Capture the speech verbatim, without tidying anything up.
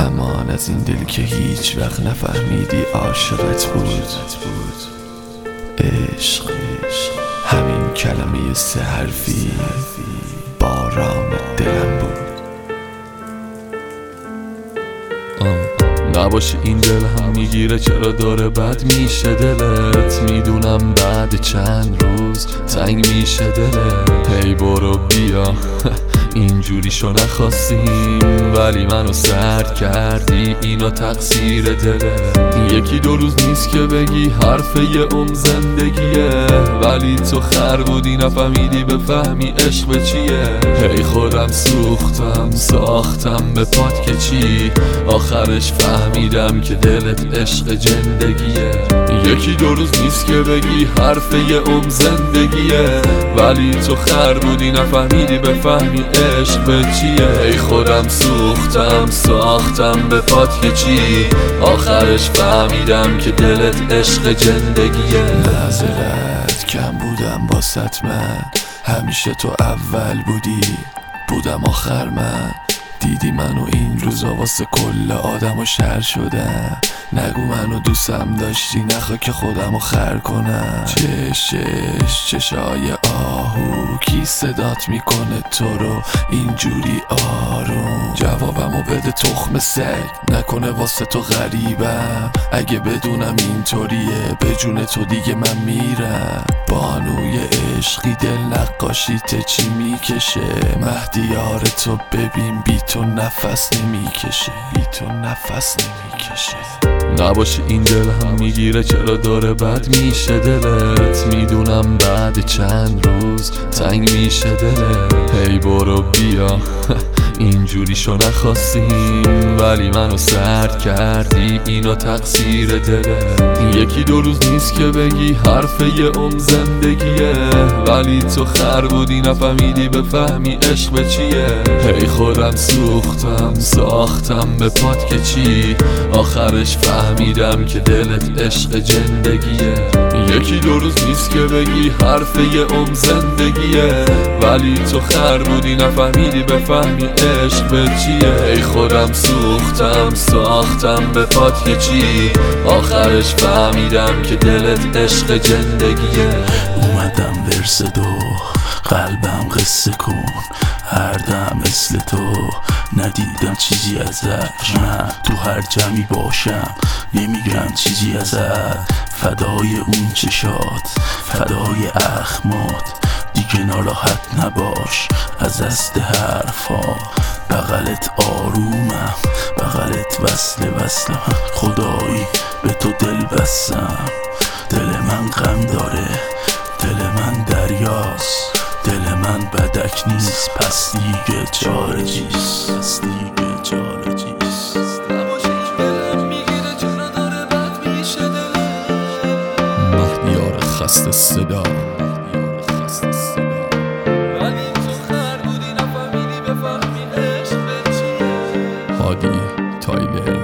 امان از این دل که هیچ وقت نفهمیدی عاشقت بود. عشق همین کلمه سه حرفی باران دلم بود. نباشه این دل هم میگیره چرا داره بد میشه دلت. میدونم بعد چند روز تنگ میشه دلت. هی برو بیا اینجوری شو نخواستیم ولی منو سرد کردی، اینا تقصیر دله. یکی دو روز نیست که بگی حرف یه عمر زندگیه، ولی تو خر بودی نفهمیدی بفهمی عشق چیه. هی خودم سوختم ساختم به پات که چی، آخرش فهمیدم که دلت عشق زندگیه. یکی دو روز نیست که بگی حرف یه عمر زندگیه، ولی تو خر بودی نفهمیدی بفهمی عشق به چیه. ای خودم سوختم ساختم به پات که چی، آخرش فهمیدم که دلت عشق زندگیه. معذرت کم بودم باست، من همیشه تو اول بودی بودم آخر. من دیدی منو این روزا واسه کل آدم و شر شدم. نگو منو دوستم داشتی نخوا که خودمو خر کنم. چشش چشای آهو کی صدات میکنه تو رو اینجوری آروم. جوابمو بده تخم سگ نکنه واسه تو غریبم. اگه بدونم اینطوریه به جون تو دیگه من میرم. بانوی عشقی دل نقاشیت چی میکشه. مهدیار تو ببین بی تو نفس نمیکشه، بی تو نفس نمیکشه. نباشه این دل هم میگیره چرا داره بد میشه دلت. میدونم بعد چند روز تنگ میشه دلت. هی برو بیا اینجوری شو نخواستیم ولی منو سرد کردی، اینا تقصیر دله. یکی دو روز نیست که بگی حرف یه عمر زندگیه، ولی تو خر بودی نفهمیدی بفهمی عشق چیه. هی خودم سوختم ساختم به پات که چی، آخرش فهمیدم که دلت عشق زندگیه. یکی دو روز نیست که بگی حرف یه عمر زندگیه، ولی تو خر بودی نفهمیدی بفهمی عشق به چیه. ای خودم سوختم ساختم به پات که چی، آخرش فهمیدم که دلت عشق زندگیه. اومدم ورس دو قلبم قصه کن، هر دم مثل تو ندیدم چیزی ازش. من تو هر جمعی باشم نمیگم چیزی ازت. فدای اون چشات فدای اخمات، دیگه ناراحت نباش از دست حرفا. بغلت آرومم بغلت وصل وصلم، خدایی به تو دل بستم. دل من غم داره دل من دریاست، دل من بدک نیست پس دیگه چاره چیست، پس دیگه چاره چیست. مهدیار خسته صدا هادی تایلر.